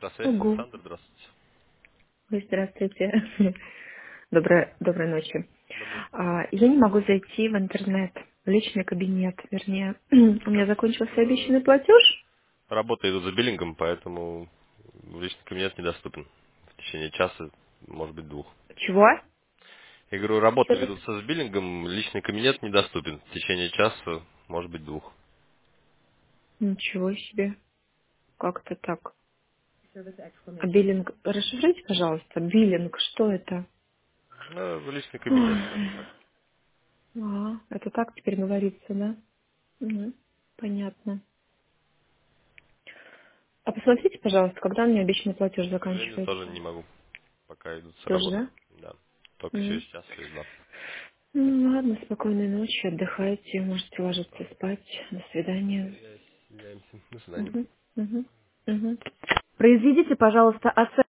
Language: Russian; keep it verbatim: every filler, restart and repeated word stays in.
На связи Угу. Александр, здравствуйте. Ой, здравствуйте. Доброй, доброй ночи. Добрый. А, я не могу зайти в интернет, в личный кабинет. Вернее, у меня Сейчас закончился э, обещанный платеж. работа идут за биллингом, поэтому личный кабинет недоступен. В течение часа, может быть, двух. Чего? Я говорю, Что работы за... ведутся с биллингом, личный кабинет недоступен. В течение часа, может быть, двух. Ничего себе. Как-то так. А биллинг... Расшифруйте, пожалуйста. Биллинг, что это? Ну, в личный кабинет, скажем Ой. так. А, это так теперь говорится, да? Мгм. Понятно. А посмотрите, пожалуйста, когда у меня обещанный платеж К сожалению, тоже заканчивается. не могу, пока идут с Тоже, работы. да? Да. Только Мгм. через час, через два. Ну ладно, спокойной ночи, отдыхайте, можете ложиться спать. До свидания. Связь- свяжемся. До свидания. Мгм, мгм, мгм. Произведите, пожалуйста,